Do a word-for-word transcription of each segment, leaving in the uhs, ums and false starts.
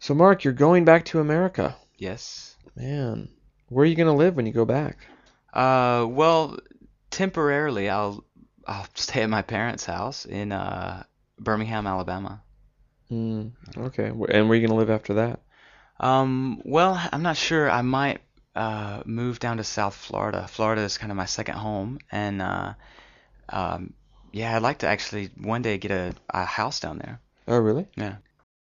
So, Mark, you're going back to America. Yes. Man, where are you going to live when you go back? Uh, well, temporarily I'll I'll stay at my parents' house in uh Birmingham, Alabama. Hmm. Okay. Wh- And where are you going to live after that? Um, well, I'm not sure. I might uh move down to South Florida. Florida is kind of my second home, and uh um yeah, I'd like to actually one day get a, a house down there. Oh, really? Yeah.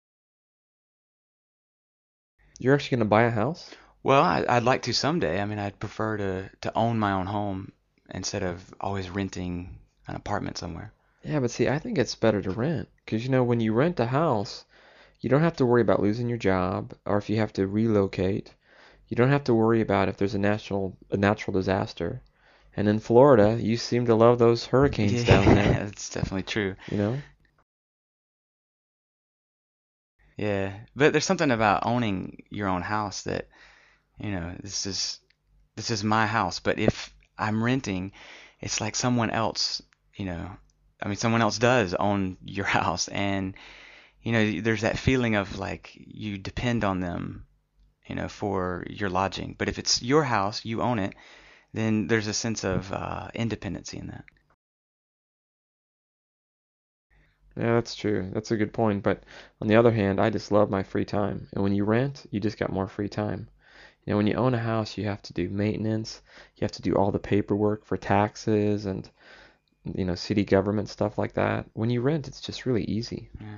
You're actually going to buy a house? Well, I, I'd like to someday. I mean, I'd prefer to to own my own home instead of always renting an apartment somewhere. Yeah, but see, I think it's better to rent. Because, you know, when you rent a house, you don't have to worry about losing your job or if you have to relocate. You don't have to worry about if there's a national a natural disaster. And in Florida, you seem to love those hurricanes down Yeah, there, that's definitely true. you know? Yeah, but there's something about owning your own house that, you know, this is this is my house, but if I'm renting, it's like someone else, you know, I mean someone else does own your house and, you know, there's that feeling of like you depend on them, you know, for your lodging. But if it's your house, you own it, then there's a sense of uh, independency in that. Yeah, that's true. That's a good point. But on the other hand, I just love my free time. And when you rent, you just got more free time. You know, when you own a house, you have to do maintenance. You have to do all the paperwork for taxes and, you know, city government stuff like that. When you rent, it's just really easy. Yeah.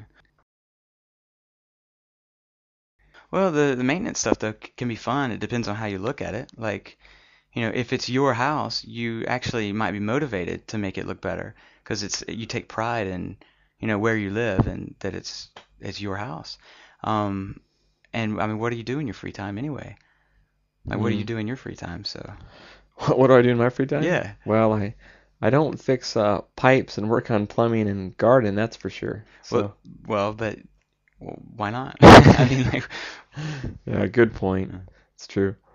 Well, the the maintenance stuff though c- can be fun. It depends on how you look at it. Like, you know, if it's your house, you actually might be motivated to make it look better because it's you take pride in, you know, where you live and that it's it's your house. Um, and I mean, what do you do in your free time anyway? Like, what do you Mm. do in your free time? So, What do I do in my free time? yeah. Well, I I don't fix uh, pipes and work on plumbing and garden, that's for sure. Well, So, well, but well, why not? I mean, like, yeah, good point. It's true.